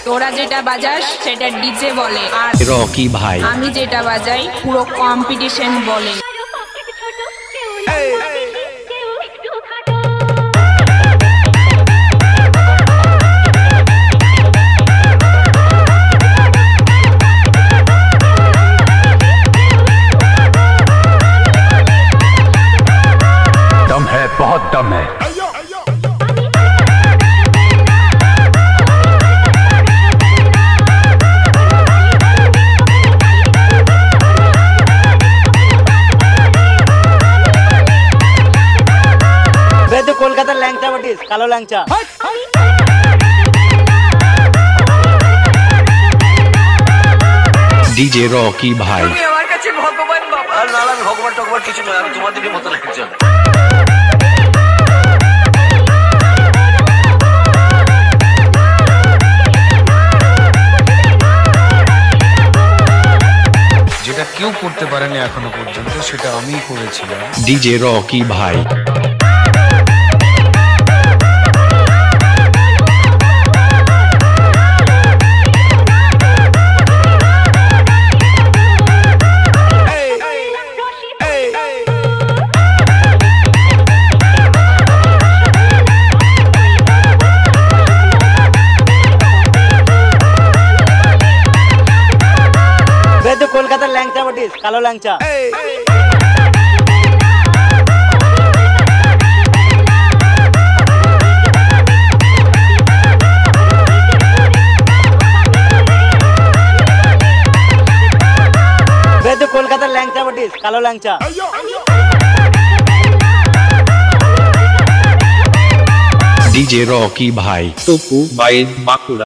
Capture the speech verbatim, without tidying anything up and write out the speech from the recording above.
তোরা যেটা বাজাস সেটা ডিজে বলে, আর রকি ভাই আমি যেটা বাজাই পুরো কম্পিটিশন বলে। दम है, बहुत दम है। তো কলকাতার ল্যাংচা বাটিস, কালো ল্যাংচা। ডিজে রকি ভাই তুমি আমার কাছে ভগবান বাবা। আর না, আমি ভগবান টগবান কিছু নয়, আমি তোমাদেরই মতো একজন। যেটা কেউ করতে পারেনি এখনো পর্যন্ত, সেটা আমিই করেছিলাম। ডিজে রকি ভাই তো কলকাতার ল্যাংচা বাটিস, কালো ল্যাংচা। তো কলকাতার ল্যাংচা বাটিস, কালো ল্যাংচা। ডিজে রকি ভাই টুকু বাইন বাঁকুড়া।